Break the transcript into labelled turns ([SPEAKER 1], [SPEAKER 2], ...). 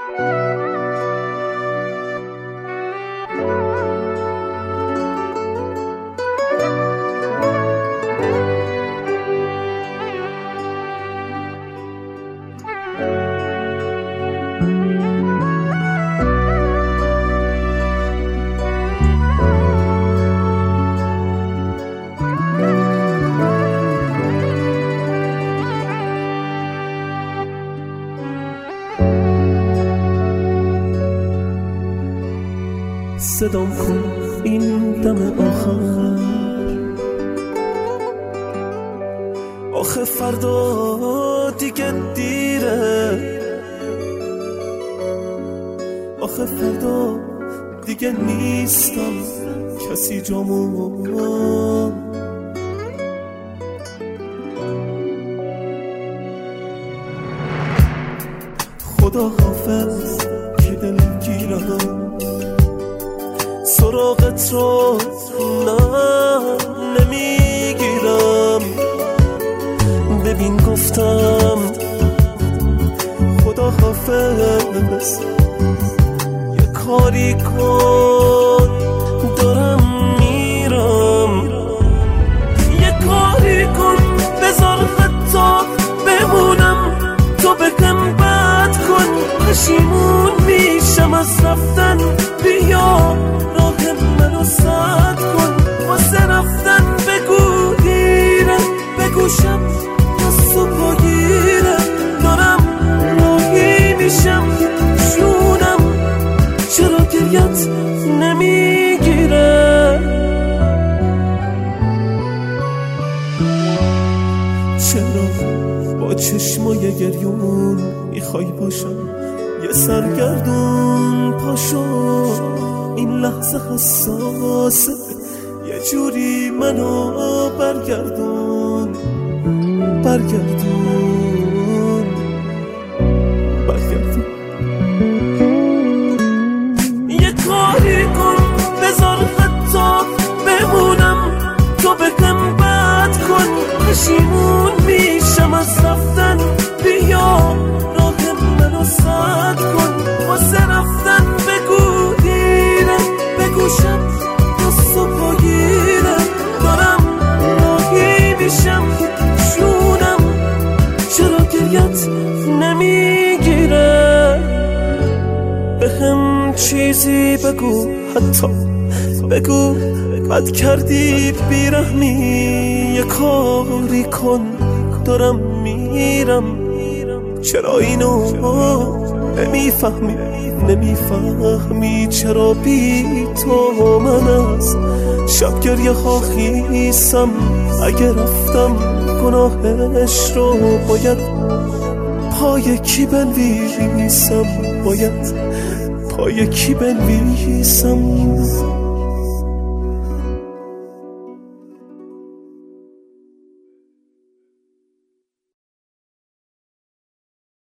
[SPEAKER 1] صدام کن این دم آخر، آخه فردا دیگه دیره، آخه فردا دیگه نیستم کسی جامو. خدا حافظ که دلگیرم، سراغت رو نمیگیرم. ببین گفتم خدا حافظ، یه کاری کن دارم میرم، یه کاری کن بذار حتی بمونم، تو بگم بد کن پشیمون میشم از رفتن. بیا راه منو سد کن، واسه رفتن بگو دیره، بگوشم دستو پاگیره، دارم راهی میشم جونم، چرا گریت نمیگیره؟ چرا با چشمای گریون میخوای باشم یه سرگردون؟ پاشو این لحظه حساسه، یه جوری منو برگردون، برگردون، برگردون. یه کاری کن بذار حتی بمونم، تو بگم بد کن پشیمون میشم از رفتن. بیا راه منو سد کن، واسه رفتن بگو دیره، بگوشم دستو پاگیره، دارم راهی میشم جونم، چرا گریت نمیگیره؟ بهم چیزی بگو، حتی بگو بد کردی بیرحمی، یه کاری کن دارم میرم. چرا اینو نمیفهمی، نمیفهمی چرا بی تو من از شب گریه ها خیسم؟ اگه رفتم گناهش رو باید پای کی بنویسم، باید پای کی بنویسم؟